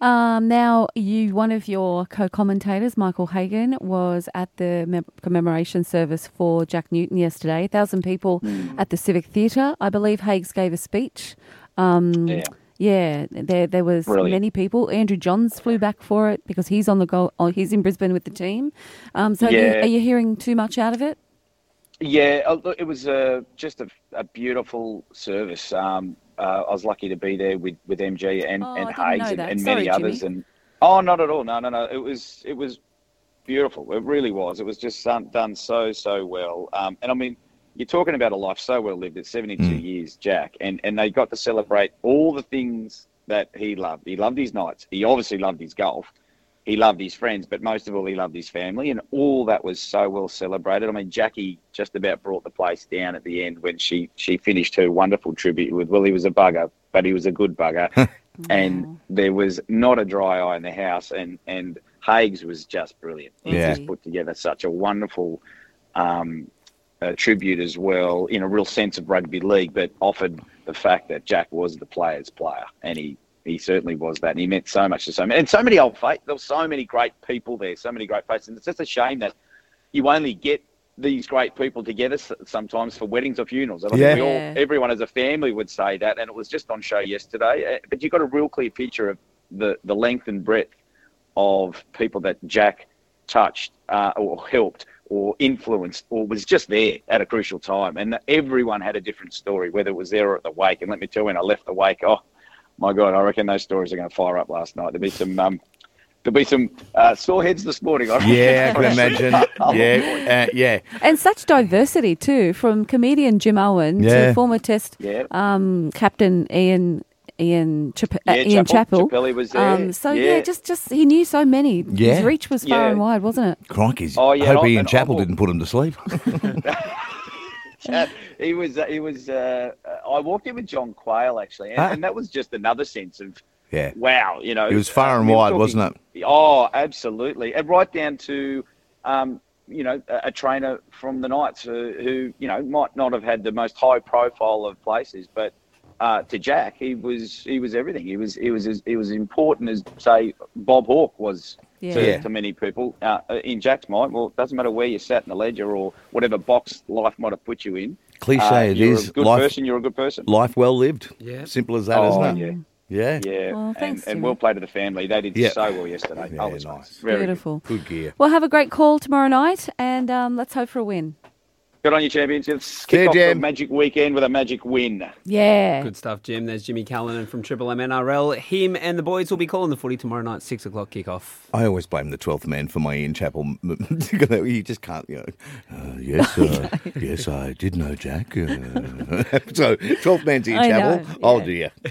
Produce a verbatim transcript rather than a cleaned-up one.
Um, now, you, one of your co-commentators, Michael Hagan, was at the mem- commemoration service for Jack Newton yesterday. A thousand people Mm. at the Civic Theatre. I believe Hagues gave a speech. Um, Yeah. Yeah, there there was Brilliant. many people. Andrew Johns flew back for it because he's on the go. Oh, he's in Brisbane with the team. Um, so, Yeah. are, you, are you hearing too much out of it? Yeah, uh, look, it was uh, just a, a beautiful service. Um, uh, I was lucky to be there with, with M G and, Oh, and I didn't know Hagues and, that. and Sorry, many others. Jimmy. And oh, not at all. No, no, no. It was it was beautiful. It really was. It was just done, done so so well. Um, and I mean, you're talking about a life so well lived at seventy-two Mm. years, Jack, and and they got to celebrate all the things that he loved. He loved his nights. He obviously loved his golf. He loved his friends, but most of all, he loved his family, and all that was so well celebrated. I mean, Jackie just about brought the place down at the end when she, she finished her wonderful tribute with, well, he was a bugger, but he was a good bugger. And there was not a dry eye in the house, and, and Hagues was just brilliant. He Yeah. just put together such a wonderful um, uh, tribute as well, in a real sense of rugby league, but offered the fact that Jack was the player's player, and he He certainly was that, and he meant so much to so many, and so many old faith. There were so many great people there, so many great faces, and it's just a shame that you only get these great people together s- sometimes for weddings or funerals. And I Yeah. think we all, Yeah. everyone as a family would say that, and it was just on show yesterday. Uh, But you got a real clear picture of the the length and breadth of people that Jack touched uh, or helped or influenced or was just there at a crucial time, and everyone had a different story, whether it was there or at the wake. And let me tell you, when I left the wake, oh my God, I reckon those stories are going to fire up last night. There'll be some, um, there'll be some uh, sore heads this morning. I reckon. Yeah, I can imagine. Yeah, uh, yeah. And such diversity too, from comedian Jim Owen Yeah. to former Test Yeah. um, captain Ian Ian, Chap- uh, Yeah, Ian Chappell. Chappell was there. Um, so yeah. Yeah. just just he knew so many. Yeah. His reach was far Yeah. and wide, wasn't it? Crikey's. Oh, yeah, I hope and I- Ian and I Chappell will- didn't put him to sleep. Uh, he was, uh, he was. Uh, uh, I walked in with John Quayle actually, and, Ah. and that was just another sense of Yeah. wow. You know, It was far uh, and we were wide, talking- wasn't it? Oh, absolutely, and right down to, um, you know, a, a trainer from the Knights who, who, you know, might not have had the most high profile of places, but uh, to Jack, he was he was everything. He was he was as, he was important as say Bob Hawke was. Yeah. To, Yeah. to many people, uh, in Jack's mind, well, it doesn't matter where you sat in the ledger or whatever box life might have put you in. Cliche uh, it you're is. a good Life- person, you're a good person. Life well lived. Yeah. Simple as that, Oh, not it? yeah. Yeah. Yeah, Well, and, thanks, and Jimmy. well played to the family. They did Yeah. so well yesterday. Yeah, oh, it's nice. Very good. Beautiful. Good gear. Well, have a great call tomorrow night, and um, let's hope for a win. Good on you, champions. Let's See kick you, off the Jim. magic weekend with a magic win. Yeah. Good stuff, Jim. There's Jimmy Callanan from Triple M N R L. Him and the boys will be calling the footy tomorrow night, six o'clock kickoff. I always blame the twelfth man for my Ian Chappell. You just can't, you know. Uh, yes, uh, yes, I did know Jack. Uh, so, twelfth man's Ian I Chappell. know, Oh, yeah. dear.